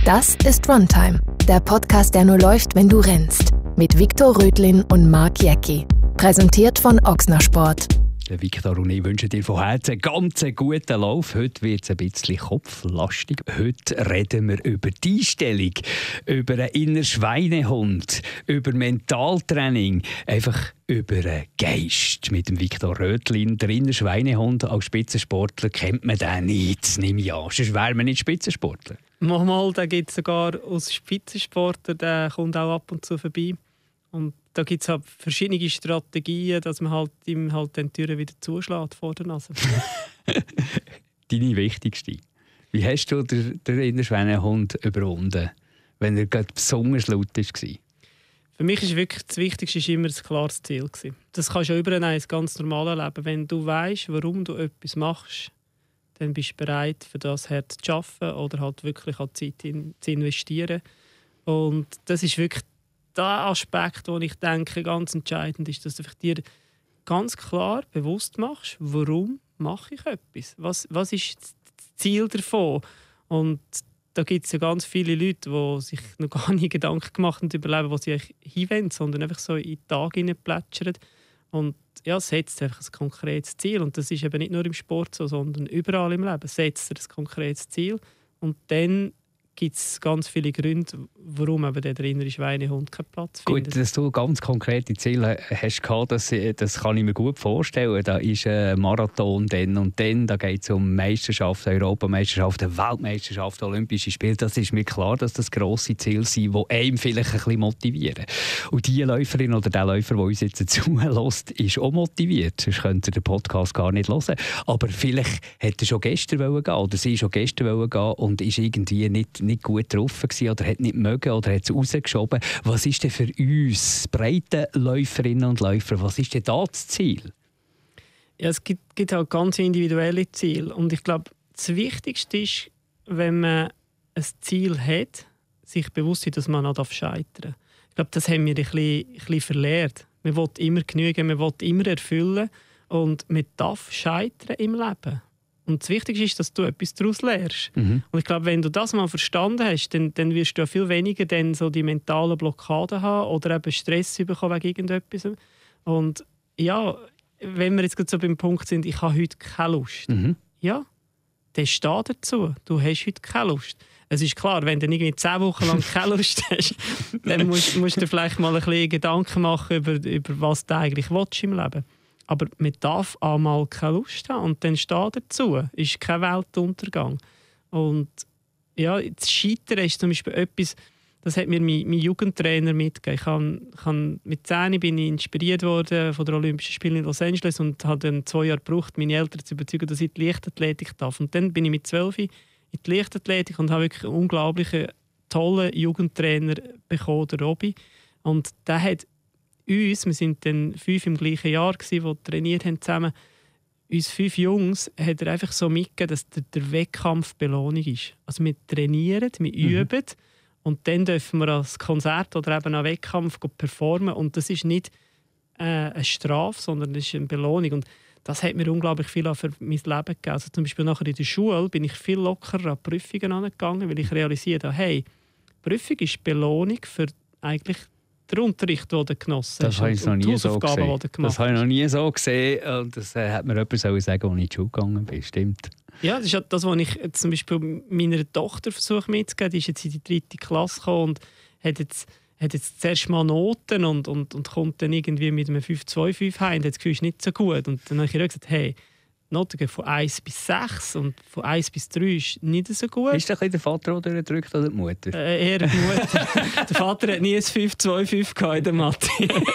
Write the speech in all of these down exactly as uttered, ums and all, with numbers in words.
Das ist Runtime, der Podcast, der nur läuft, wenn du rennst. Mit Viktor Rödlin und Marc Jäcki. Präsentiert von Ochsner Sport. Der Viktor und ich wünschen dir von Herzen einen ganz guten Lauf. Heute wird es ein bisschen kopflastig. Heute reden wir über die Einstellung, über einen inneren Schweinehund, über Mentaltraining, einfach über einen Geist mit dem Viktor Rödlin. Der innere Schweinehund als Spitzensportler kennt man den nicht, das nehme ich an. Sonst wäre man nicht Spitzensportler. Manchmal, den gibt es sogar aus Spitzensportlern, der kommt auch ab und zu vorbei. Und da gibt es halt verschiedene Strategien, dass man halt ihm halt die Türen wieder zuschlägt vor der Nase. Deine wichtigste. Wie hast du den, den inneren Schweinehund überwunden, wenn er gerade besonders laut war? Für mich ist wirklich das Wichtigste ist immer ein klares Ziel. Das kannst du ja übernehmen ins ganz normale Leben. Wenn du weißt, warum du etwas machst, dann bist du bereit, für das hart zu arbeiten oder halt wirklich an Zeit in, zu investieren. Und das ist wirklich der Aspekt, den ich denke, ganz entscheidend ist, dass du dir ganz klar bewusst machst, warum mache ich etwas? Was, was ist das Ziel davon? Und da gibt es ja ganz viele Leute, die sich noch gar nie Gedanken gemacht haben über Leben, wo sie hinwollen, sondern einfach so in den Tag hineinplätschern. Und ja, setzt einfach ein konkretes Ziel. Und das ist eben nicht nur im Sport so, sondern überall im Leben. Setzt ein konkretes Ziel und dann gibt es ganz viele Gründe, warum eben der innere Schweinehund keinen Platz findet. Gut, dass du ganz konkrete Ziele hast gehabt, das, das kann ich mir gut vorstellen. Da ist ein Marathon dann und dann, da geht es um Meisterschaften, Europameisterschaften, Weltmeisterschaften, Olympische Spiele. Das ist mir klar, dass das grosse Ziele sind, die einem vielleicht ein bisschen motivieren. Und die Läuferin oder der Läufer, der uns jetzt zuhört, ist auch motiviert. Sonst könnt ihr den Podcast gar nicht hören. Aber vielleicht hätte er schon gestern gehen oder sie schon gestern gehen und ist irgendwie nicht nicht gut drauf gewesen, oder hat nicht mögen oder hat es rausgeschoben. Was ist denn für uns breite Läuferinnen und Läufer, was ist denn da das Ziel? Ja, es gibt, gibt halt ganz individuelle Ziele und ich glaube, das Wichtigste ist, wenn man ein Ziel hat, sich bewusst ist, dass man noch scheitern darf. Ich glaube, das haben wir ein bisschen, ein bisschen verlernt. Man will immer genügen, man will immer erfüllen und man darf scheitern im Leben. Und das Wichtigste ist, dass du etwas daraus lernst. Mhm. Und ich glaube, wenn du das mal verstanden hast, dann, dann wirst du ja viel weniger dann so die mentalen Blockaden haben oder eben Stress bekommen wegen irgendetwas. Und ja, wenn wir jetzt gerade so beim Punkt sind, ich habe heute keine Lust. Mhm. Ja, dann steh dazu. Du hast heute keine Lust. Es ist klar, wenn du irgendwie zehn Wochen lang keine Lust hast, dann musst, musst du dir vielleicht mal ein bisschen Gedanken machen über, über was du eigentlich willst im Leben. Aber man darf einmal keine Lust haben und dann steht dazu. Es ist kein Weltuntergang. Und ja, das Scheitern ist zum Beispiel etwas, das hat mir mein, mein Jugendtrainer mitgegeben. Ich habe, ich habe, mit zehn bin ich inspiriert worden von den Olympischen Spielen in Los Angeles und habe dann zwei Jahre gebraucht, meine Eltern zu überzeugen, dass ich die Leichtathletik darf. Und dann bin ich mit zwölf in die Leichtathletik und habe wirklich einen unglaublichen, tollen Jugendtrainer bekommen, der Robby. Und der hat uns, wir waren dann fünf im gleichen Jahr, die trainiert haben zusammen, uns fünf Jungs hat er einfach so mitgegeben, dass der, der Wettkampf Belohnung ist. Also wir trainieren, wir mhm. üben und dann dürfen wir als Konzert oder eben einen Wettkampf performen und das ist nicht äh, eine Strafe, sondern das ist eine Belohnung. Und das hat mir unglaublich viel für mein Leben gegeben. Also zum Beispiel nachher in der Schule bin ich viel lockerer an Prüfungen angegangen, weil ich realisiert habe, hey, Prüfung ist Belohnung für eigentlich der Unterricht, den du genossen hast. Das habe ich noch nie so gesehen. Das habe ich noch nie so gesehen. Und das äh, hat mir jemand sagen sollen, als ich in die Schule gegangen bin. Stimmt. Ja, das ist das, was ich zum Beispiel meiner Tochter versuche mitzugeben. Die ist jetzt in die dritte Klasse gekommen und hat jetzt, hat jetzt zuerst mal Noten und, und, und kommt dann irgendwie mit einem fünf zwei fünf heim und hat das Gefühl, ist nicht so gut. Und dann habe ich ihr gesagt, hey, die Noten gehen von eins bis sechs und von eins bis drei ist nicht so gut. Ist das der Vater, der durchdrückt oder die Mutter? Äh, eher die Mutter. Der Vater hat nie ein fünf zwei fünf in der Mathe.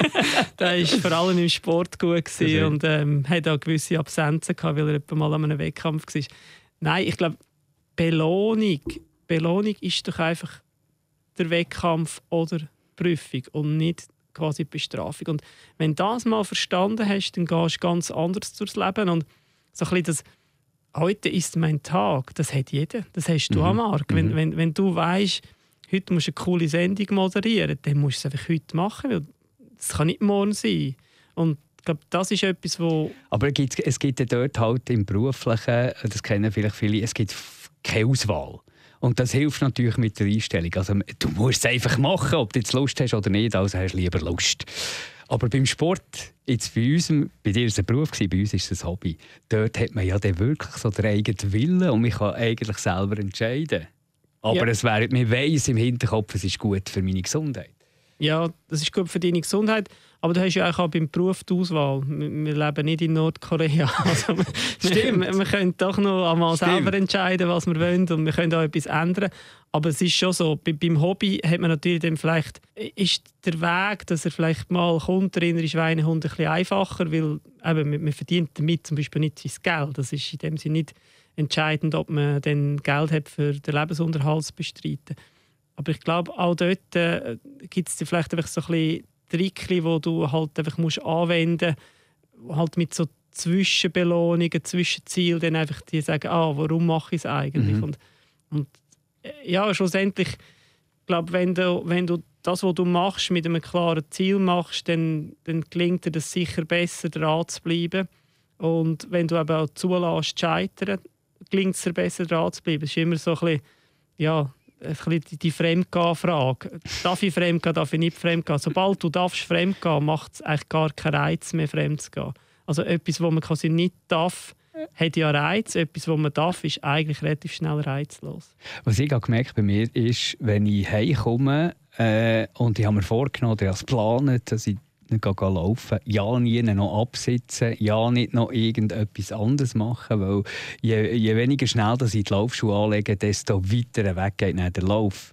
Der war vor allem im Sport gut und ähm, hat auch gewisse Absenzen gehabt, weil er etwa mal an einem Wettkampf war. Nein, ich glaube, Belohnung, Belohnung ist doch einfach der Wettkampf oder die Prüfung und nicht quasi die Bestrafung. Und wenn du das mal verstanden hast, dann gehst du ganz anders durchs Leben. Und so ein bisschen das «Heute ist mein Tag», das hat jeder. Das hast du, mhm. Marc. Wenn, wenn, wenn du weißt, heute musst du eine coole Sendung moderieren, dann musst du es einfach heute machen, weil das kann nicht morgen sein. Und ich glaube, das ist etwas, wo... Aber es gibt, es gibt ja dort halt im Beruflichen, das kennen vielleicht viele, es gibt keine Auswahl. Und das hilft natürlich mit der Einstellung. Also, du musst es einfach machen, ob du jetzt Lust hast oder nicht, also hast du lieber Lust. Aber beim Sport, jetzt bei uns, bei dir war es ein Beruf, bei uns ist es ein Hobby. Dort hat man ja dann wirklich so den eigenen Willen und man kann eigentlich selber entscheiden. Aber ja. es wäre, man weiss im Hinterkopf, es ist gut für meine Gesundheit. Ja, das ist gut für deine Gesundheit. Aber du hast ja auch beim Beruf die Auswahl. Wir, wir leben nicht in Nordkorea. Also wir, wir, wir können doch noch einmal Stimmt. selber entscheiden, was wir wollen, und wir können auch etwas ändern. Aber es ist schon so, bei, beim Hobby hat man natürlich dann vielleicht, ist der Weg, dass er vielleicht mal kommt, der innere Schweinehund, ein bisschen einfacher, weil eben, man, man verdient damit zum Beispiel nicht sein Geld. Das ist in dem Sinne nicht entscheidend, ob man dann Geld hat, für den Lebensunterhalt zu bestreiten. Aber ich glaube, auch dort äh, gibt es vielleicht einfach so ein bisschen Tricks, die du halt einfach musst anwenden musst, halt mit so Zwischenbelohnungen, Zwischenzielen, dann einfach die sagen, ah, warum mache ich es eigentlich? Mhm. Und, und äh, ja, schlussendlich, ich glaube, wenn du, wenn du das, was du machst, mit einem klaren Ziel machst, dann, dann gelingt dir das sicher besser, dran zu bleiben. Und wenn du eben auch zulässt, zu scheitern, gelingt es dir besser, dran zu bleiben. Es ist immer so ein bisschen, ja, ein bisschen die, die Fremdgehen-Frage. Darf ich fremdgehen, darf ich nicht fremdgehen? Sobald du darfst fremdgehen, macht es eigentlich gar keinen Reiz mehr, fremd zu gehen. Also etwas, was man quasi nicht darf, hat ja Reiz. Etwas, was man darf, ist eigentlich relativ schnell reizlos. Was ich gemerkt bei mir ist, wenn ich heimkomme äh, und ich habe mir vorgenommen, oder als geplant, dass ich nicht laufen, ja nie noch absitzen, ja nicht noch irgendetwas anderes machen, weil je, je weniger schnell dass ich die Laufschuhe anlege, desto weiter weg geht der Lauf.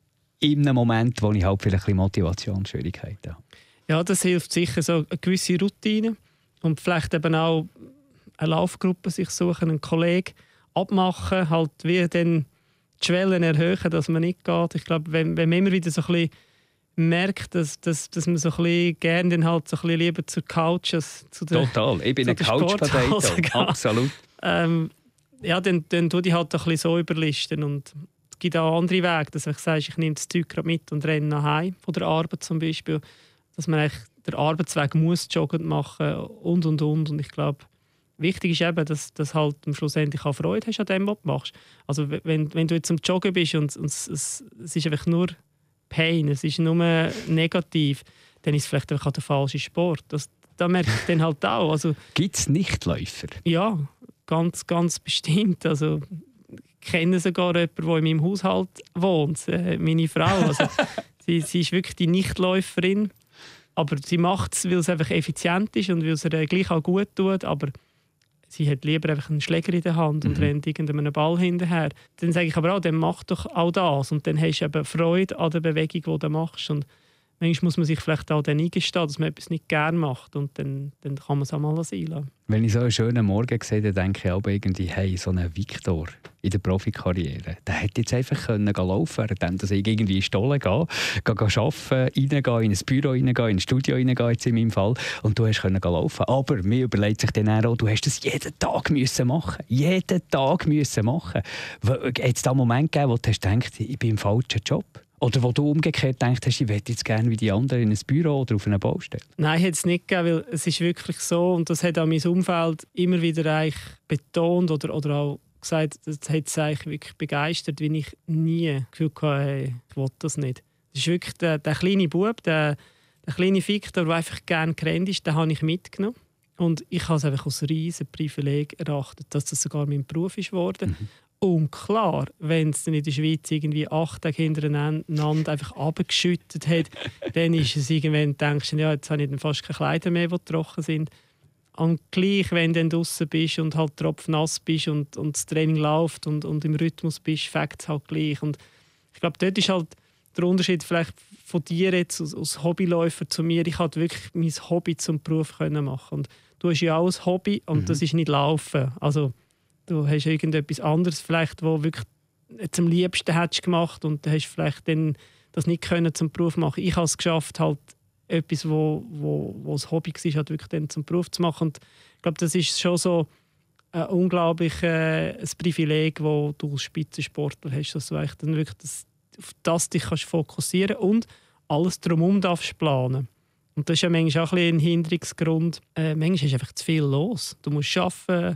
In einem Moment, wo ich halt vielleicht ein bisschen Motivationsschwierigkeiten habe. Ja, das hilft sicher, so eine gewisse Routine und vielleicht eben auch eine Laufgruppe sich suchen, einen Kollegen abmachen, halt wie dann die Schwellen erhöhen, dass man nicht geht. Ich glaube, wenn, wenn man immer wieder so ein bisschen merkt, dass, dass, dass man so ein bisschen gerne dann halt so ein bisschen lieber zur Couch als zu der Total, ich bin ein Couch-Potato, absolut. Ähm, ja, dann, dann tue ich halt ein bisschen so überlisten und es gibt auch andere Wege, dass ich sage, ich nehme das Zeug gerade mit und renne nach Hause von der Arbeit zum Beispiel, dass man eigentlich den Arbeitsweg muss joggend machen und und und und ich glaube, wichtig ist eben, dass du halt am Schluss endlich auch Freude hast an dem, was du machst. Also wenn, wenn du jetzt am Joggen bist und, und es, es, es ist einfach nur Pain, es ist nur negativ, dann ist es vielleicht einfach auch der falsche Sport. Das, da merke ich dann halt auch. Also, gibt es Nichtläufer? Ja, ganz, ganz bestimmt. Also, ich kenne sogar jemanden, der in meinem Haushalt wohnt, äh, meine Frau. Also, sie, sie ist wirklich die Nichtläuferin, aber sie macht es, weil es einfach effizient ist und weil es ihr gleich auch gut tut, aber sie hat lieber einfach einen Schläger in der Hand und mhm. rennt irgendeinem Ball hinterher. Dann sage ich aber auch, dann mach doch auch das. Und dann hast du eben Freude an der Bewegung, die du machst. Und manchmal muss man sich vielleicht auch dann eingestehen, dass man etwas nicht gerne macht. Und dann, dann kann man es auch mal einlassen. Wenn ich so einen schönen Morgen sehe, dann denke ich auch irgendwie, hey, so ein Viktor in der Profikarriere, der hätte jetzt einfach können laufen können, während ich irgendwie in die Stolle gehe, gehe arbeiten, reingehen, in ein Büro reingehen, in ein Studio reingehen, jetzt in meinem Fall, und du hast können laufen. Aber mir überlegt sich dann auch, du hast das jeden Tag müssen machen. Jeden Tag müssen machen. Hat es da einen Moment gegeben, wo du hast gedacht, ich bin im falschen Job? Oder wo du umgekehrt denkst, ich möchte jetzt gerne wie die anderen in ein Büro oder auf einer Baustelle? Nein, hat es nicht gegeben, weil es ist wirklich so, und das hat auch mein Umfeld immer wieder eigentlich betont oder, oder auch gesagt, das hat es eigentlich wirklich begeistert, wie ich nie das Gefühl hatte, hey, ich will das nicht. Das ist wirklich der, der kleine Bub, der, der kleine Victor, der einfach gerne gerannt ist, den habe ich mitgenommen. Und ich habe es einfach als riesen Privileg erachtet, dass das sogar mein Beruf ist geworden. Mhm. Und klar, wenn es dann in der Schweiz irgendwie acht Tage hintereinander einfach abgeschüttet hat, dann ist es irgendwann, denkst du, ja, jetzt habe ich dann fast keine Kleider mehr, die trocken sind. Und gleich, wenn du dann draussen bist und halt tropfnass bist und, und das Training läuft und, und im Rhythmus bist, fängt es halt gleich. Und ich glaube, dort ist halt der Unterschied vielleicht von dir jetzt als, als Hobbyläufer zu mir. Ich konnte wirklich mein Hobby zum Beruf können machen. Und du hast ja auch ein Hobby und mhm. das ist nicht Laufen. Also, du hast irgendetwas anderes vielleicht, wo wirklich jetzt am liebsten hättest gemacht und du hast vielleicht dann das nicht können zum Beruf machen. Ich habe es geschafft, halt etwas, wo, wo, wo das Hobby war, halt wirklich dann zum Beruf zu machen. Und ich glaube, das ist schon so ein unglaubliches äh, ein Privileg, das du als Spitzensportler hast, dass du eigentlich dann wirklich das, auf das dich kannst fokussieren und alles drumherum darfst planen. Und das ist ja manchmal auch ein, ein Hinderungsgrund. Äh, manchmal ist einfach zu viel los. Du musst arbeiten,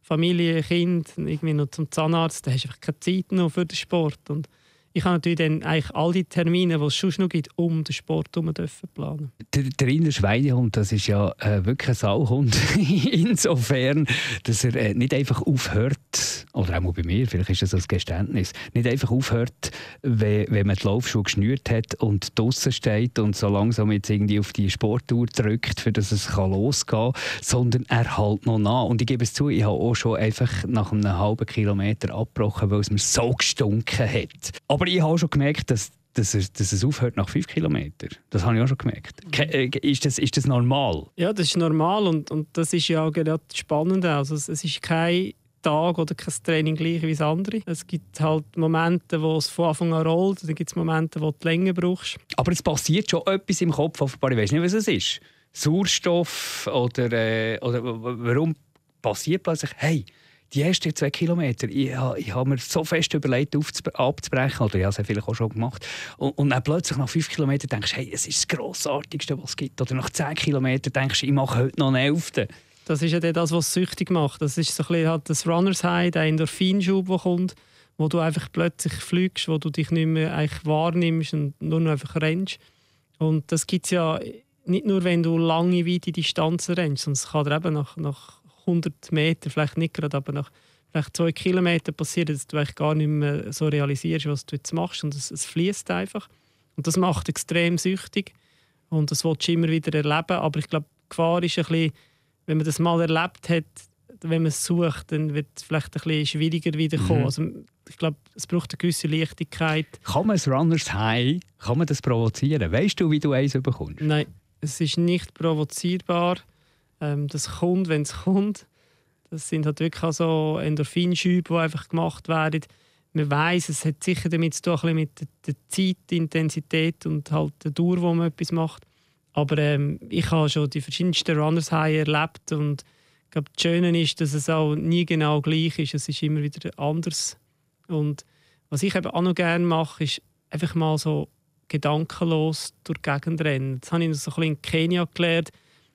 Familie, Kind, irgendwie noch zum Zahnarzt, da hast du einfach keine Zeit noch für den Sport. Und ich habe natürlich dann eigentlich all die Termine, die es schon noch gibt, um den Sport herum planen. Der, der innere Schweinehund, das ist ja äh, wirklich ein Sauhund. Insofern, dass er äh, nicht einfach aufhört, oder auch bei mir, vielleicht ist das ein Geständnis, nicht einfach aufhört, wenn, wenn man die Laufschuhe geschnürt hat und draussen steht und so langsam jetzt irgendwie auf die Sportuhr drückt, für dass es kann losgehen kann, sondern er hält noch nach. Und ich gebe es zu, ich habe auch schon einfach nach einem halben Kilometer abgebrochen, weil es mir so gestunken hat. Aber ich habe auch schon gemerkt, dass, dass, es, dass es aufhört nach fünf Kilometern. Das habe ich auch schon gemerkt. Ke- ist, das, ist das normal? Ja, das ist normal und, und das ist ja gerade spannend. Also es, es ist kein Tag oder kein Training gleich wie das andere. Es gibt halt Momente, wo es von Anfang an rollt, dann gibt es Momente, wo du länger brauchst. Aber es passiert schon etwas im Kopf, offenbar. Ich weiß nicht, was es ist. Sauerstoff oder, äh, oder warum passiert plötzlich, hey, die ersten zwei Kilometer, ich, ich habe mir so fest überlegt, abzubrechen, oder ich habe es vielleicht auch schon gemacht. Und, und dann plötzlich nach fünf Kilometern denkst du, hey, es ist das Grossartigste, was es gibt. Oder nach zehn Kilometern denkst du, ich mache heute noch einen Elften. Das ist ja das, was es süchtig macht. Das ist so ein bisschen halt das Runners High, der Endorphinschub, der kommt, wo du einfach plötzlich fliegst, wo du dich nicht mehr eigentlich wahrnimmst und nur noch einfach rennst. Und das gibt es ja nicht nur, wenn du lange, weite Distanzen rennst, sondern es kann dir eben nach, nach hundert Meter, vielleicht nicht gerade, aber nach vielleicht zwei Kilometern passiert, dass du eigentlich gar nicht mehr so realisierst, was du jetzt machst. Und es, es fließt einfach. Und das macht extrem süchtig. Und das willst du immer wieder erleben. Aber ich glaube, die Gefahr ist ein bisschen, wenn man das mal erlebt hat, wenn man es sucht, dann wird es vielleicht ein bisschen schwieriger wiederkommen. Mhm. Also, ich glaube, es braucht eine gewisse Leichtigkeit. Kann man das Runners High, kann man das provozieren? Weißt du, wie du eins bekommst? Nein, es ist nicht provozierbar. Ähm, das kommt, wenn es kommt. Das sind halt wirklich so Endorphinschübe, die einfach gemacht werden. Man weiss, es hat sicher damit zu tun, mit der, der Zeit, der Intensität und halt der Dauer, wo man etwas macht. Aber ähm, ich habe schon die verschiedensten Runners High erlebt und ich glaube, das Schöne ist, dass es auch nie genau gleich ist. Es ist immer wieder anders. Und was ich eben auch noch gerne mache, ist einfach mal so gedankenlos durch die Gegend rennen. Das habe ich so ein bisschen in Kenia gelernt.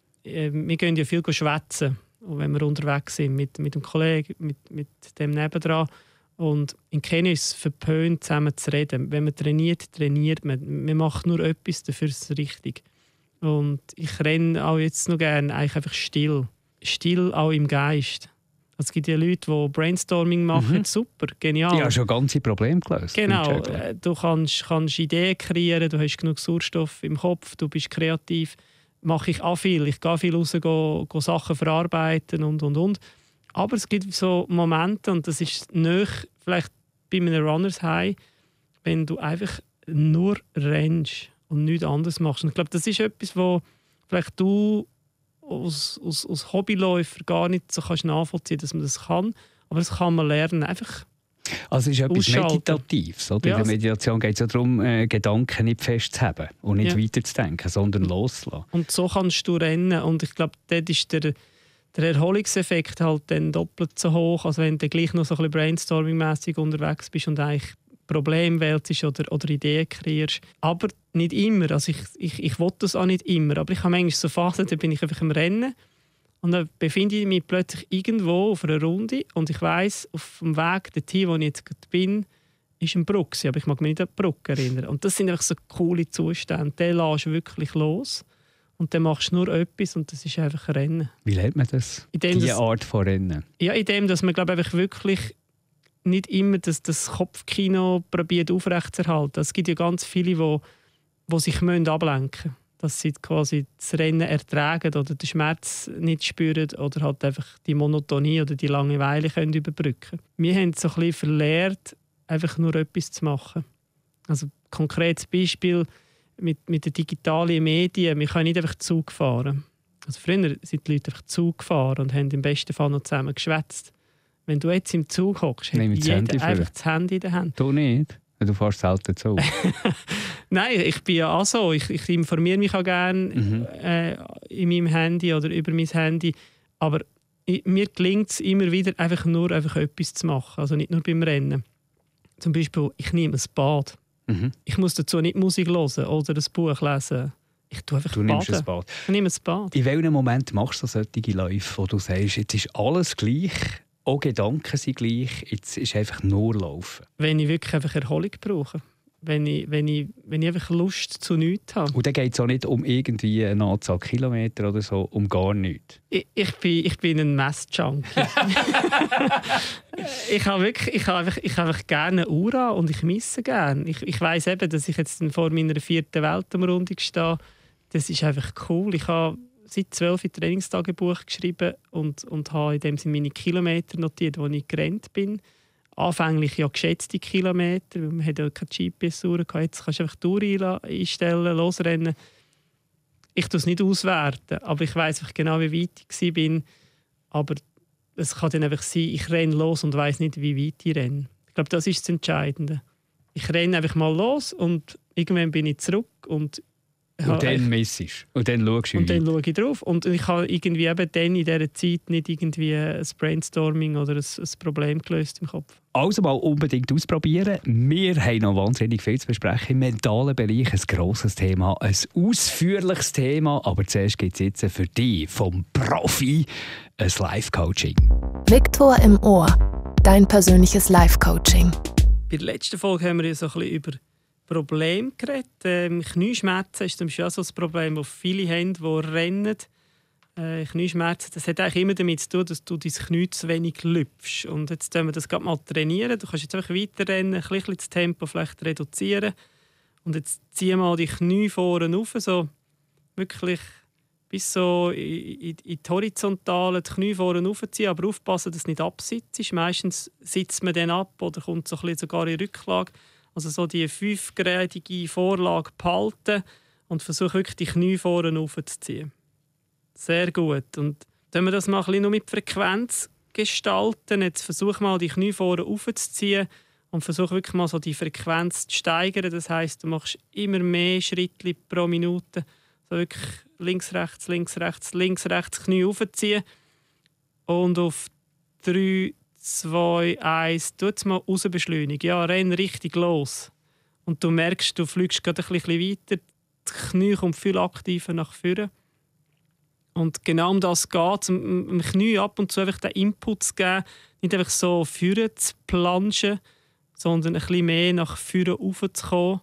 Wir gehen ja viel schwätzen, wenn wir unterwegs sind mit, mit dem Kollegen, mit, mit dem nebendran. Und in Kenia ist es verpönt, zusammen zu reden. Wenn man trainiert, trainiert man. Man macht nur etwas, dafür ist es richtig. Und ich renne auch jetzt noch gerne eigentlich einfach still. Still auch im Geist. Also es gibt ja Leute, die Brainstorming machen, mhm. super, genial. Ja, schon ganze Probleme gelöst. Genau, du kannst, kannst Ideen kreieren, du hast genug Sauerstoff im Kopf, du bist kreativ. Mache ich auch viel. Ich gehe viel raus, gehe, gehe Sachen verarbeiten und, und, und. Aber es gibt so Momente, und das ist nahe, vielleicht bei einem Runners High, wenn du einfach nur rennst und nichts anderes machst. Und ich glaube, das ist etwas, wo vielleicht du als, als, als Hobbyläufer gar nicht so kannst nachvollziehen, dass man das kann. Aber das kann man lernen. Einfach also es ist etwas ausschalten. Meditatives. Oder? Ja, in der Meditation geht es ja darum, äh, Gedanken nicht festzuhaben und nicht ja. weiterzudenken, sondern loszulassen. Und so kannst du rennen. Und ich glaube, dort ist der, der Erholungseffekt halt dann doppelt so hoch, als wenn du gleich noch so ein bisschen brainstorming-mässig unterwegs bist und eigentlich Probleme wälzest oder, oder Ideen kreierst. Aber nicht immer. Also ich, ich, ich will das auch nicht immer. Aber ich habe manchmal so Phasen, da bin ich einfach im Rennen. Und dann befinde ich mich plötzlich irgendwo auf einer Runde und ich weiss, auf dem Weg dorthin, wo ich jetzt gerade bin, ist ein Bruck. Aber ich mag mich nicht an die Brücke erinnern. Und das sind einfach so coole Zustände. Den lässt du wirklich los und dann machst du nur etwas und das ist einfach ein Rennen. Wie lernt man das? Indem, Diese dass, Art von Rennen? Ja, indem dass man, glaube ich, wirklich nicht immer das, das Kopfkino probiert aufrechtzuerhalten. Es gibt ja ganz viele, die, die sich ablenken müssen. Dass sie quasi das Rennen ertragen oder den Schmerz nicht spüren oder halt einfach die Monotonie oder die Langeweile können überbrücken. Wir haben so ein bisschen verlernt, einfach nur etwas zu machen. Also ein konkretes Beispiel mit, mit den digitalen Medien. Wir können nicht einfach Zug fahren. Also früher sind die Leute einfach Zug gefahren und haben im besten Fall noch zusammen geschwätzt. Wenn du jetzt im Zug hockst, hat jeder einfach das Handy in der Hand. Du nicht? Du fährst selten Zug. Nein, ich bin ja auch so. Ich, ich informiere mich auch gerne mhm. äh, in meinem Handy oder über mein Handy. Aber ich, mir gelingt es immer wieder, einfach nur einfach etwas zu machen. Also nicht nur beim Rennen. Zum Beispiel, ich nehme ein Bad. Mhm. Ich muss dazu nicht Musik hören oder ein Buch lesen. Ich tue einfach du nimmst ein Bad. Ich nehme ein Bad. In welchem Moment machst du solche Läufe, wo du sagst, jetzt ist alles gleich, auch Gedanken sind gleich, jetzt ist einfach nur Laufen. Wenn ich wirklich einfach Erholung brauche. Wenn ich, wenn ich, wenn ich einfach Lust zu nichts habe. Und dann geht es auch nicht um irgendwie eine Anzahl Kilometer oder so, um gar nichts. Ich, ich, bin, ich bin ein Messjunkie. ich habe wirklich, ich habe einfach, ich habe einfach gerne eine Uhr an und ich messe gerne. Ich, ich weiss eben, dass ich jetzt vor meiner vierten Weltumrundung stehe. Das ist einfach cool. Ich habe seit zwölf Trainingstagebuch geschrieben und, und habe in dem Sinne meine Kilometer notiert, wo ich gerannt bin. Anfänglich ja geschätzte Kilometer, weil man ja keine G P S-Uhr gehabt. Jetzt kannst du einfach die Uhr einstellen, losrennen. Ich tue es nicht auswerten, aber ich weiss einfach genau, wie weit ich war. Aber es kann dann einfach sein, ich renne los und weiss nicht, wie weit ich renne. Ich glaube, das ist das Entscheidende. Ich renne einfach mal los und irgendwann bin ich zurück und Und dann messest und dann schaust du Und dann schaue ich drauf. Und ich habe irgendwie eben dann in dieser Zeit nicht irgendwie ein Brainstorming oder ein, ein Problem gelöst im Kopf. Also mal unbedingt ausprobieren. Wir haben noch wahnsinnig viel zu besprechen im mentalen Bereich. Ein grosses Thema, ein ausführliches Thema. Aber zuerst gibt es jetzt für dich vom Profi ein Life-Coaching. Viktor im Ohr. Dein persönliches Life-Coaching. Bei der letzten Folge haben wir ja so ein bisschen über Probleme geredet. Ähm, Knieschmerzen ist zum Beispiel auch so ein Problem, das viele haben, die rennen. Äh, Knieschmerzen, das hat eigentlich immer damit zu tun, dass du dein Knie zu wenig lüpfst. Und jetzt können wir das gerade mal trainieren. Du kannst jetzt einfach weiter rennen, ein bisschen das Tempo vielleicht reduzieren. Und jetzt zieh mal die Knie vorne rauf, so wirklich bis so in, in, in die Horizontale, die Knie vorne raufziehen, aber aufpassen, dass du nicht absitzt. Meistens sitzt man dann ab oder kommt so ein bisschen sogar in Rücklage. Also so die fünfgradige Vorlage behalten und versuche wirklich die Knie vorne raufzuziehen. Sehr gut. Und wenn wir das mal ein bisschen noch mit Frequenz gestalten, jetzt versuch mal die Knie vorne raufzuziehen und versuch wirklich mal so die Frequenz zu steigern. Das heisst, du machst immer mehr Schritte pro Minute. So wirklich links, rechts, links, rechts, links, rechts, Knie raufziehen. Und auf drei, zwei, eins, tu jetzt mal raus beschleunigen. Ja, renn richtig los. Und du merkst, du fliegst gerade ein bisschen weiter. Die Knie kommt viel aktiver nach vorne. Und genau um das geht es, dem Knie ab und zu einfach den Input zu geben, nicht einfach so vorne zu planschen, sondern ein bisschen mehr nach vorne raufzukommen.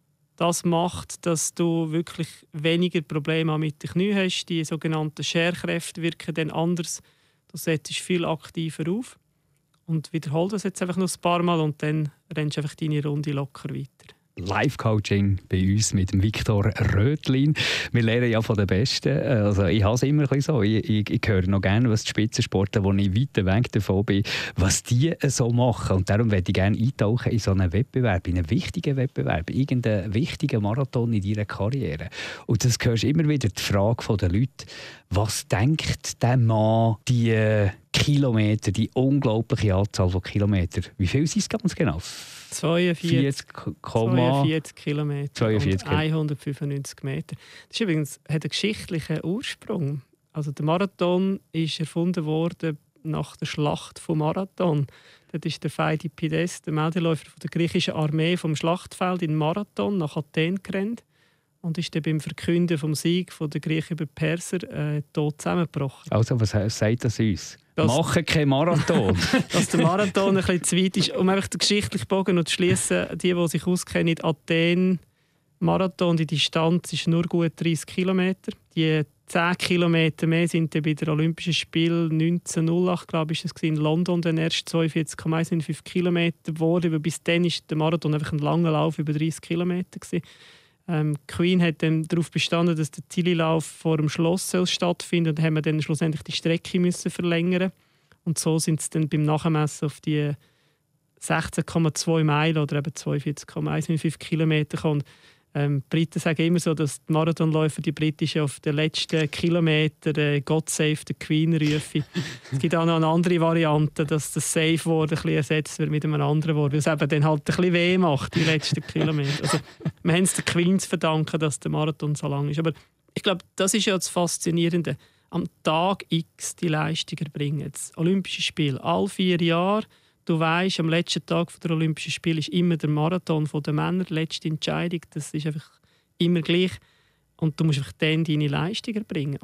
Das macht, dass du wirklich weniger Probleme mit den Knien hast. Die sogenannten Scherkräfte wirken dann anders. Du setzt viel aktiver auf. Und wiederhol das jetzt einfach noch ein paar Mal und dann rennst du einfach deine Runde locker weiter. Live-Coaching bei uns mit dem Viktor Rötlin. Wir lernen ja von den Besten. Also ich habe es immer ein bisschen so. Ich, ich, ich höre noch gerne, was die Spitzensportler, wo ich weit weg davon bin, was die so machen. Und darum würde ich gerne eintauchen in so einen Wettbewerb, in einen wichtigen Wettbewerb, irgendeinen wichtigen Marathon in deiner Karriere. Und das hörst immer wieder die Frage der Leute, was denkt der Mann, die Kilometer, die unglaubliche Anzahl von Kilometern. Wie viel sind es ganz genau? zweiundvierzig, zweiundvierzig Kilometer zweiundvierzig. und hundertfünfundneunzig Meter. Das ist übrigens, hat einen geschichtlichen Ursprung. Also der Marathon ist erfunden worden nach der Schlacht vom Marathon. Dort ist der Pheidippides, der Meldeläufer der griechischen Armee, vom Schlachtfeld in Marathon nach Athen gerannt und ist dann beim Verkünden vom Sieg der Griechen über die Perser äh, tot zusammengebrochen. Also was sagt das uns? Das, Machen keinen Marathon. Dass der Marathon ein bisschen zu weit ist. Um einfach den geschichtlichen Bogen zu schließen, die, die sich auskennen, Athen, Marathon, die Distanz ist nur gut dreißig Kilometer. Die zehn Kilometer mehr sind bei den Olympischen Spielen neunzehnhundertacht, glaube ich, in London dann erst zweiundvierzig Komma fünfzehn Kilometer geworden. Weil bis dann war der Marathon einfach ein langer Lauf über dreißig Kilometer. Ähm, Queen hat dann darauf bestanden, dass der Zieleinlauf vor dem Schloss soll stattfinden. Und dann haben wir dann schlussendlich die Strecke müssen verlängern. Und so sind es dann beim Nachmessen auf die sechzehn Komma zwei Meilen oder eben zweiundvierzig Komma fünfzehn Kilometer gekommen. Ähm, die Briten sagen immer so, dass die Marathonläufer, die Britischen, auf den letzten Kilometer äh, «God save the Queen» rufen. Es gibt auch noch eine andere Variante, dass das Safe-Wort ein bisschen ersetzt wird mit einem anderen Wort, weil es eben dann halt ein bisschen weh macht, die letzten Kilometer. Also, wir haben es der Queen zu verdanken, dass der Marathon so lang ist. Aber ich glaube, das ist ja das Faszinierende. Am Tag X die Leistung erbringen. Das Olympische Spiel, alle vier Jahre. Du weisst, am letzten Tag der Olympischen Spiele ist immer der Marathon der Männer, die letzte Entscheidung. Das ist einfach immer gleich. Und du musst einfach dann deine Leistung erbringen. Und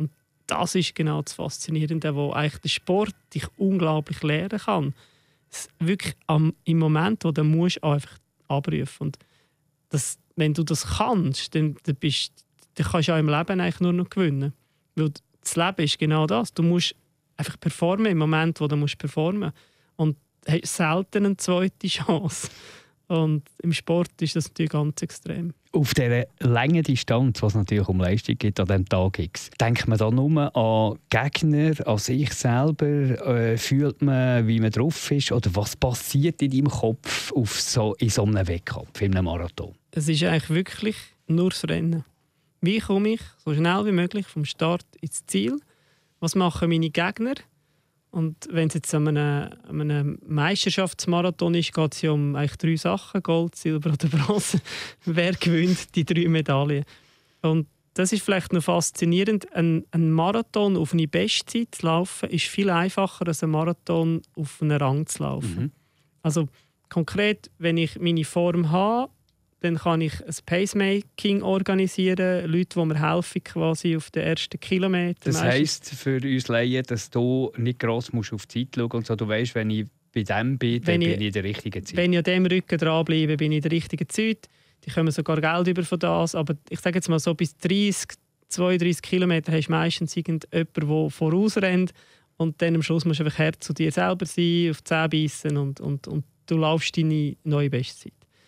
das ist genau das Faszinierende, wo eigentlich der Sport dich unglaublich lernen kann. Es wirklich am, im Moment, wo du musst, einfach abrufen. Und das, wenn du das kannst, dann, dann, bist, dann kannst du auch im Leben eigentlich nur noch gewinnen. Weil das Leben ist genau das. Du musst einfach performen im Moment, wo du musst performen. Und du hast selten eine zweite Chance. Und im Sport ist das natürlich ganz extrem. Auf dieser langen Distanz, was es natürlich um Leistung geht an diesem Tag X, denkt man da nur an Gegner, an sich selber? Äh, fühlt man, wie man drauf ist? Oder was passiert in deinem Kopf auf so, in so einem Wettkampf, in einem Marathon? Es ist eigentlich wirklich nur das Rennen. Wie komme ich so schnell wie möglich vom Start ins Ziel? Was machen meine Gegner? Und wenn es jetzt an einem, an einem Meisterschaftsmarathon ist, geht es ja um eigentlich drei Sachen: Gold, Silber oder Bronze. Wer gewinnt die drei Medaillen? Und das ist vielleicht noch faszinierend. Ein, ein Marathon auf eine Bestzeit zu laufen, ist viel einfacher als ein Marathon auf einen Rang zu laufen. Mhm. Also konkret, wenn ich meine Form habe, dann kann ich ein Pacemaking organisieren, Leute, die mir helfen quasi auf den ersten Kilometer. Das heisst für uns Laien, dass du nicht gross musst auf die Zeit schauen musst, und so, du weißt, wenn ich bei dem bin, dann bin ich in der richtigen Zeit. Wenn ich an diesem Rücken dranbleibe, bin ich in der richtigen Zeit. Die kommen sogar Geld über von das, aber ich sage jetzt mal so, bis dreißig, zweiunddreißig Kilometer hast du meistens irgendjemand, der vorausrennt, und dann am Schluss musst du einfach hart zu dir selber sein, auf die Zähne beißen und, und, und du laufst deine neue Bestzeit.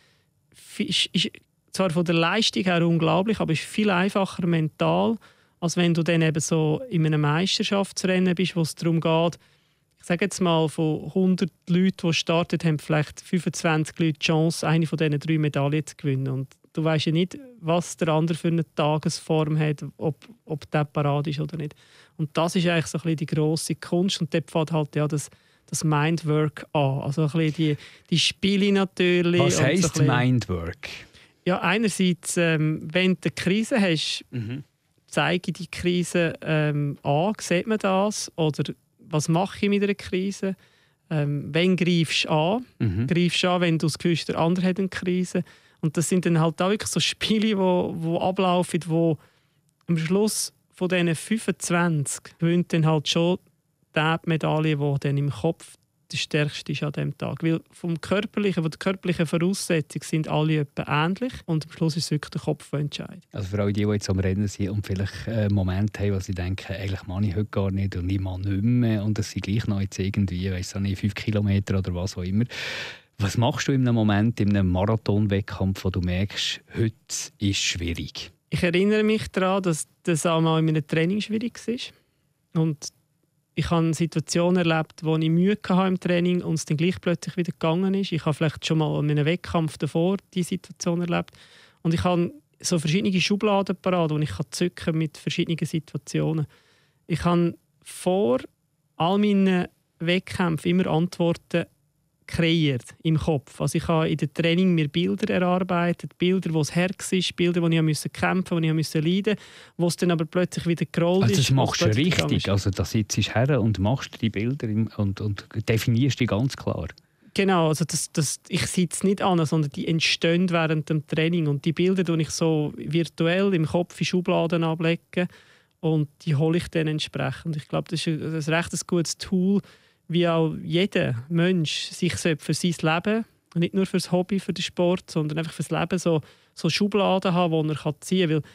Ist, ist zwar von der Leistung her unglaublich, aber ist viel einfacher mental, als wenn du dann eben so in einem Meisterschaftsrennen bist, wo es darum geht, ich sage jetzt mal, von hundert Leuten, die starten, haben vielleicht fünfundzwanzig Leute die Chance, eine von diesen drei Medaillen zu gewinnen. Und du weißt ja nicht, was der andere für eine Tagesform hat, ob, ob der parat ist oder nicht. Und das ist eigentlich so ein bisschen die grosse Kunst, und dort fängt halt ja das das Mindwork an. Also ein bisschen die, die Spiele natürlich. Was heisst so Mindwork? Ja, einerseits, ähm, wenn du eine Krise hast, mhm. zeige die Krise ähm, an, sieht man das? Oder was mache ich mit einer Krise? Ähm, wann greifst du an? Mhm. Greifst du an, wenn du das Gefühl hast, der andere hat eine Krise? Und das sind dann halt auch wirklich so Spiele, die wo, wo ablaufen, wo am Schluss von diesen fünfundzwanzig gewinnt dann halt schon die Medaille, die dann im Kopf der stärkste ist an diesem Tag. Weil vom körperlichen, von der körperlichen Voraussetzung sind alle etwa ähnlich, und am Schluss ist es wirklich der Kopf, der entscheidet. Also für alle die, die jetzt am Rennen sind und vielleicht einen Moment haben, wo sie denken, eigentlich mache ich heute gar nicht und ich mache nicht mehr, und das sind gleich noch jetzt irgendwie, weiss nicht, fünf Kilometer oder was auch immer. Was machst du in einem Moment, in einem Marathon-Wettkampf, wo du merkst, heute ist schwierig? Ich erinnere mich daran, dass das auch mal in meinem Training schwierig war. Und ich habe Situationen erlebt, wo ich Mühe hatte im Training und es dann gleich plötzlich wieder gegangen ist. Ich habe vielleicht schon mal in einem Wettkampf davor diese Situation erlebt. Und ich habe so verschiedene Schubladen parat, die ich zücken kann mit verschiedenen Situationen. Ich habe vor all meinen Wettkämpfen immer Antworten kreiert im Kopf. Also ich habe in dem Training mir Bilder erarbeitet, Bilder, wo es Herz ist, Bilder, wo ich musste kämpfen, wo ich musste leiden, wo es dann aber plötzlich wieder gerollt also ist. Das machst du richtig, also da sitzt du her und machst die Bilder und, und definierst die ganz klar. Genau, also das, das, ich sitze nicht an, sondern die entstehen während dem Training, und die Bilder tue ich so virtuell im Kopf in Schubladen ablegen und die hole ich dann entsprechend. Ich glaube, das ist ein, ein recht gutes Tool, wie auch jeder Mensch sich für sein Leben, nicht nur für das Hobby, für den Sport, sondern einfach für das Leben so, so Schubladen haben, die er ziehen kann. Weil,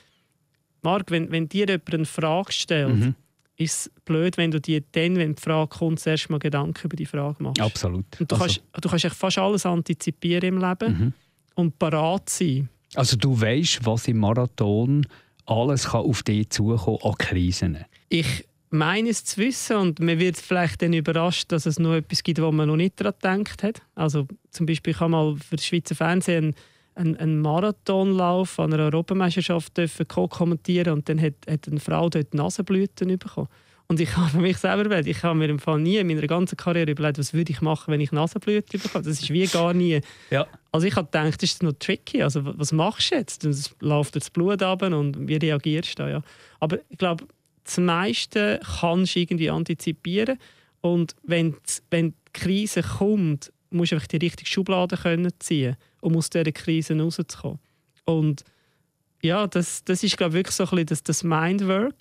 Marc, wenn, wenn dir jemand eine Frage stellt, mhm. ist es blöd, wenn du dir dann, wenn die Frage kommt, zuerst mal Gedanken über die Frage machst. Absolut. Und du, also. kannst, du kannst fast alles antizipieren im Leben mhm. und parat sein. Also du weißt, was im Marathon alles kann auf dich zukommen an Krisen. Ich meines zu wissen, und man wird vielleicht dann überrascht, dass es noch etwas gibt, wo man noch nicht daran gedacht hat. Also zum Beispiel kann mal für das Schweizer Fernsehen einen, einen Marathonlauf an einer Europameisterschaft kommentieren, und dann hat, hat eine Frau dort Nasenblüten bekommen. Und ich habe für mich selber überlegt, ich habe mir im Fall nie in meiner ganzen Karriere überlegt, was würde ich machen, wenn ich Nasenblüten bekomme. Das ist wie gar nie. Ja. Also ich habe gedacht, das ist noch tricky. Also was machst du jetzt? Es läuft das Blut ab und wie reagierst du da? Ja. Aber ich glaube, das meiste kannst du irgendwie antizipieren. Und wenn die, wenn die Krise kommt, musst du einfach die richtige Schublade können ziehen, um aus dieser Krise rauszukommen. Und ja, das, das ist, glaube ich, wirklich so ein bisschen das, das Mindwork.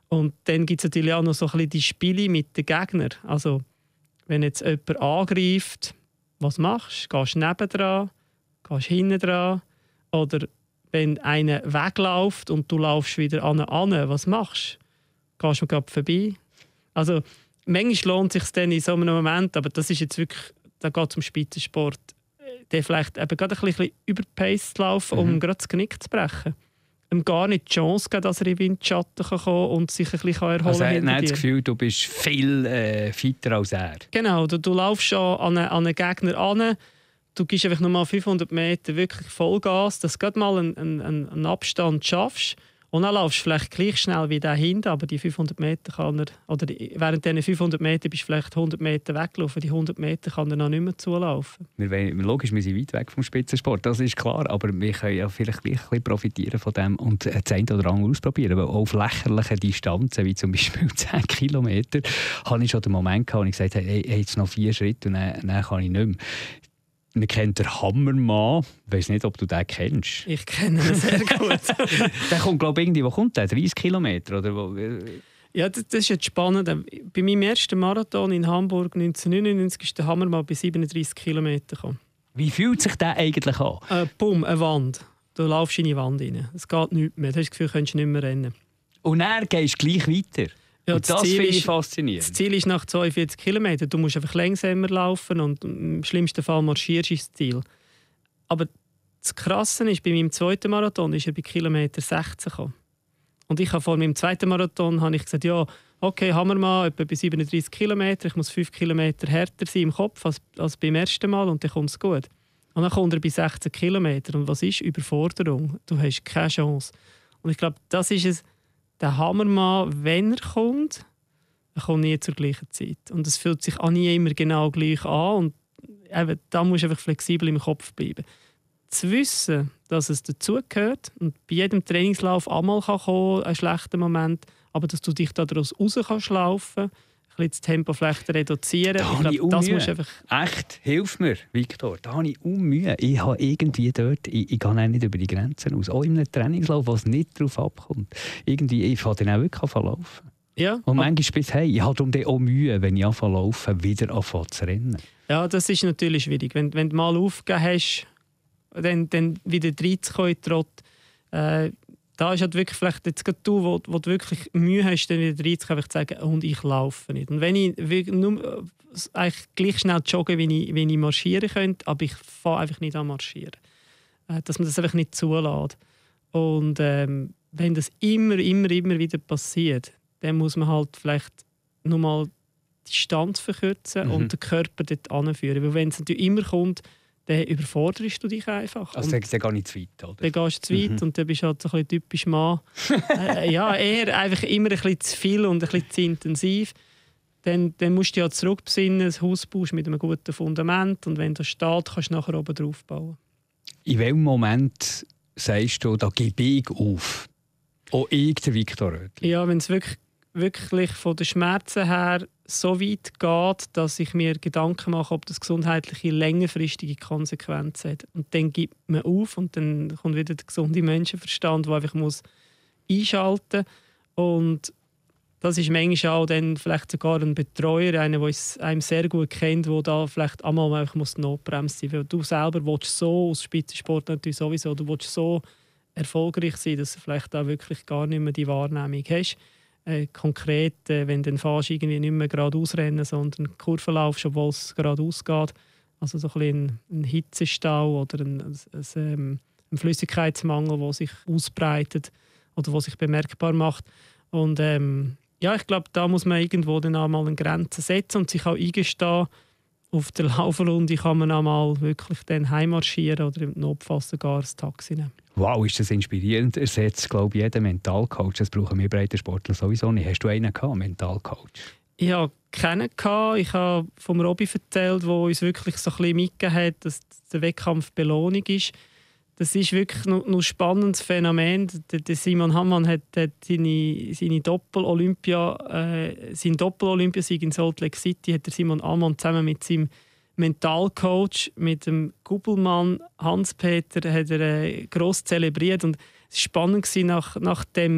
Und dann gibt es natürlich auch noch so ein bisschen die Spiele mit den Gegnern. Also, wenn jetzt jemand angreift, was machst du? Gehst du nebendran? Gehst du hinten dran? Oder wenn einer wegläuft und du laufst wieder an an, was machst du? Gehst du gerade vorbei? Also, manchmal lohnt es sich dann in so einem Moment, aber das ist jetzt wirklich, da geht es um Spitzensport, der vielleicht eben gerade ein bisschen über die Pace zu laufen, um mhm. gerade das Genick zu brechen. Ihm gar nicht die Chance geben, dass er in Windschatten kommen kann und sich ein bisschen erholen kann. Also er hat das Gefühl, du bist viel äh, fitter als er. Genau, du, du laufst schon an einen, an einen Gegner an, du gibst einfach nur mal fünfhundert Meter wirklich Vollgas, dass du gerade mal einen, einen, einen Abstand schaffst. Und dann laufst du vielleicht gleich schnell wie der hinten, aber die fünfhundert Meter kann er, oder während diesen fünfhundert Meter bist du vielleicht hundert Meter weggelaufen, die hundert Meter kann er noch nicht mehr zulaufen. Wir wollen, logisch, wir sind weit weg vom Spitzensport, das ist klar, aber wir können ja vielleicht gleich ein bisschen profitieren von dem und das eine oder andere ausprobieren, weil auf lächerlichen Distanzen, wie zum Beispiel zehn Kilometer, hatte ich schon den Moment gehabt, wo ich gesagt habe, hey, jetzt noch vier Schritte und dann, dann kann ich nicht mehr. Man kennt den Hammermann. Ich weiss nicht, ob du den kennst. Ich kenne ihn sehr gut. Der kommt, glaube ich, irgendwie, wo kommt der? dreißig Kilometer? Oder wo? Ja, das, das ist jetzt spannend. Bei meinem ersten Marathon in Hamburg neunzehnhundertneunundneunzig ist der Hammermann bei siebenunddreißig Kilometer gekommen. Wie fühlt sich der eigentlich an? Äh, Bumm, eine Wand. Du laufst in die Wand rein. Es geht nichts mehr. Du hast das Gefühl, du könntest nicht mehr rennen. Und dann gehst du gleich weiter? Ja, und das, das finde ich faszinierend. Das Ziel ist nach zweiundvierzig Kilometern. Du musst einfach langsamer laufen und im schlimmsten Fall marschierst du ins Ziel. Aber das Krasse ist, bei meinem zweiten Marathon ist er bei Kilometer sechzehn gekommen. Und ich habe vor meinem zweiten Marathon habe ich gesagt, ja, okay, Hammermann, etwa bei siebenunddreißig Kilometer, ich muss fünf Kilometer härter sein im Kopf als, als beim ersten Mal und dann kommt es gut. Und dann kommt er bei sechzehn Kilometer. Und was ist Überforderung? Du hast keine Chance. Und ich glaube, das ist es. Der Hammermann, wenn er kommt, er kommt nie zur gleichen Zeit. Und es fühlt sich auch nie immer genau gleich an. Und eben, da musst du einfach flexibel im Kopf bleiben. Zu wissen, dass es dazugehört und bei jedem Trainingslauf einmal kann kommen, ein schlechter Moment, aber dass du dich daraus raus kannst laufen, ein bisschen das Tempo vielleicht reduzieren. Da ich glaube, das musst einfach... Echt, hilf mir, Viktor. Da habe ich Mühe. Ich habe irgendwie dort, ich, ich gehe auch nicht über die Grenzen aus. Auch in einem Trainingslauf, was nicht darauf abkommt. Irgendwie, ich fange dann auch wirklich an laufen. Ja. Und manchmal bis hey, ich habe darum auch Mühe, wenn ich anfange zu laufen, wieder anfange zu rennen. Ja, das ist natürlich schwierig. Wenn, wenn du mal aufgegeben hast, dann, dann wieder reinzukommen in den Trott. Äh, da ist halt wirklich vielleicht jetzt gerade du, wo, wo du wirklich Mühe hast, dann wieder reinzukommen, einfach zu sagen, und ich laufe nicht. Und wenn ich nur, eigentlich gleich schnell joggen, wie ich, wie ich marschieren könnte, aber ich fange einfach nicht an marschieren. Äh, dass man das einfach nicht zulässt. Und ähm, wenn das immer, immer, immer wieder passiert, dann muss man halt vielleicht nochmal die Distanz verkürzen mhm. und den Körper dort anführen. Weil wenn es natürlich immer kommt, dann überforderst du dich einfach. Also dann, dann gehe ich zu weit, oder? Dann gehst du zu weit mhm. und dann bist du halt so ein bisschen typisch Mann. äh, ja, eher einfach immer ein bisschen zu viel und ein bisschen zu intensiv. Dann, dann musst du ja zurückbesinnen, ein Haus baust mit einem guten Fundament und wenn das steht, kannst du nachher oben drauf bauen. In welchem Moment sagst du, da gebe ich auf? Auch ich, der Viktor Rötli? Ja, wenn es wirklich, wirklich von den Schmerzen her so weit geht, dass ich mir Gedanken mache, ob das gesundheitliche längerfristige Konsequenzen hat. Und dann gibt man auf und dann kommt wieder der gesunde Menschenverstand, der einfach muss einschalten muss. Und das ist manchmal auch dann vielleicht sogar ein Betreuer, einer, der einem sehr gut kennt, der da vielleicht einmal einfach muss Notbremse sein muss. Weil du selber willst so, aus Spitzensport natürlich sowieso, du willst so erfolgreich sein, dass du vielleicht auch wirklich gar nicht mehr die Wahrnehmung hast. Äh, konkret, äh, wenn du dann fast irgendwie nicht mehr geradeaus rennen, sondern Kurven laufst, obwohl es geradeaus geht. Also so ein bisschen ein Hitzestau oder ein, ein, ein, ein Flüssigkeitsmangel, der sich ausbreitet oder der sich bemerkbar macht. Und ähm, ja, ich glaube, da muss man irgendwo dann auch mal eine Grenze setzen und sich auch eingestehen. Auf der Laufrunde kann man auch mal wirklich dann heimmarschieren oder im Notfall sogar das Taxi nehmen. Wow, ist das inspirierend. Ersetzt, glaube ich, jeden Mentalcoach. Das brauchen wir Breitensportler sowieso nicht. Hast du einen gehabt, Mentalcoach? Ich hatte keinen. Ich habe vom Robby erzählt, der uns wirklich so ein bisschen mitgegeben hat, dass der Wettkampf Belohnung ist. Das ist wirklich noch ein spannendes Phänomen. Der Simon Hammann hat, hat seine, seine Doppel-Olympia, äh, seinen Doppel-Olympiasieg in Salt Lake City hat der Simon Hammann zusammen mit seinem Mentalcoach, mit dem Gubelmann Hans-Peter, hat er äh, gross zelebriert. Und es war spannend, nach, nach, dem,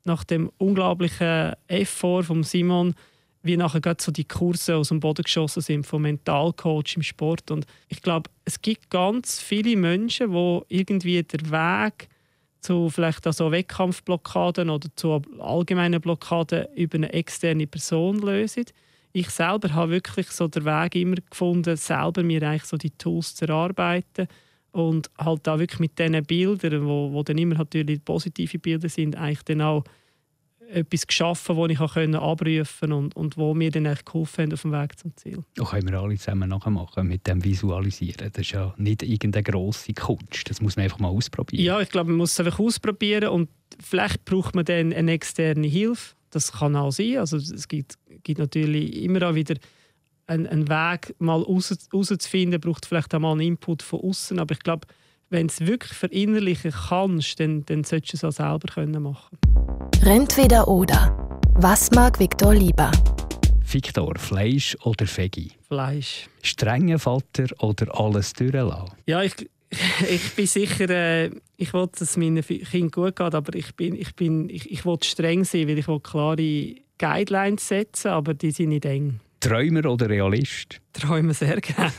nach dem unglaublichen Effort von Simon, wie nachher gerade so die Kurse aus dem Boden geschossen sind vom Mentalcoach im Sport. Und ich glaube, es gibt ganz viele Menschen, die irgendwie den Weg zu vielleicht also Wettkampfblockaden oder zu allgemeinen Blockaden über eine externe Person lösen. Ich selber habe wirklich so den Weg immer gefunden, selber mir eigentlich so die Tools zu erarbeiten und halt da wirklich mit diesen Bildern, wo, wo dann immer natürlich positive Bilder sind, eigentlich dann auch etwas geschaffen, das ich abrufen konnte und, und wo mir dann echt geholfen haben auf dem Weg zum Ziel. Das können wir alle zusammen nachmachen mit dem Visualisieren. Das ist ja nicht irgendeine grosse Kunst. Das muss man einfach mal ausprobieren. Ja, ich glaube, man muss es einfach ausprobieren und vielleicht braucht man dann eine externe Hilfe. Das kann auch sein. Also es gibt, gibt natürlich immer auch wieder einen, einen Weg, mal herauszufinden, braucht vielleicht auch mal einen Input von außen. Aber ich glaube, wenn du es wirklich verinnerlichen kannst, dann, dann solltest du es auch selber können machen. Entweder oder. Was mag Viktor lieber? Viktor, Fleisch oder Veggie? Fleisch. Strenger Vater oder alles durchlassen? Ja, ich, ich bin sicher, äh, ich will, dass es meinen Kindern gut geht, aber ich, bin, ich, bin, ich, ich will streng sein, weil ich will klare Guidelines setzen, aber die sind nicht eng. Träumer oder Realist? Träume sehr gerne.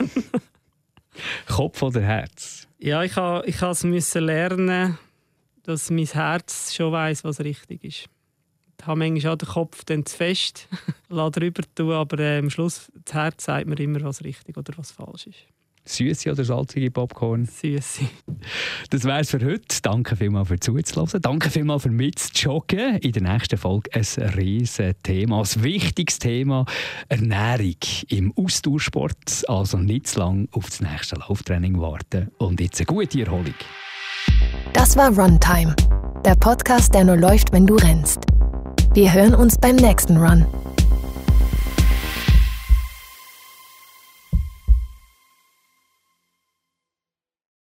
Kopf oder Herz? Ja, ich ha, ich musste lernen, dass mein Herz schon weiss, was richtig ist. Ich habe manchmal auch den Kopf dann zu fest, lasse drüber tun, aber äh, am Schluss das Herz sagt mir immer, was richtig oder was falsch ist. Süße oder salzige Popcorn? Süße. Das wäre es für heute. Danke vielmals für zuzuhören. Danke vielmals für mitzujoggen. In der nächsten Folge ein riesiges Thema, ein wichtiges Thema, Ernährung im Ausdauersport. Also nicht zu lange auf das nächste Lauftraining warten. Und jetzt eine gute Erholung. Das war Runtime, der Podcast, der nur läuft, wenn du rennst. Wir hören uns beim nächsten Run.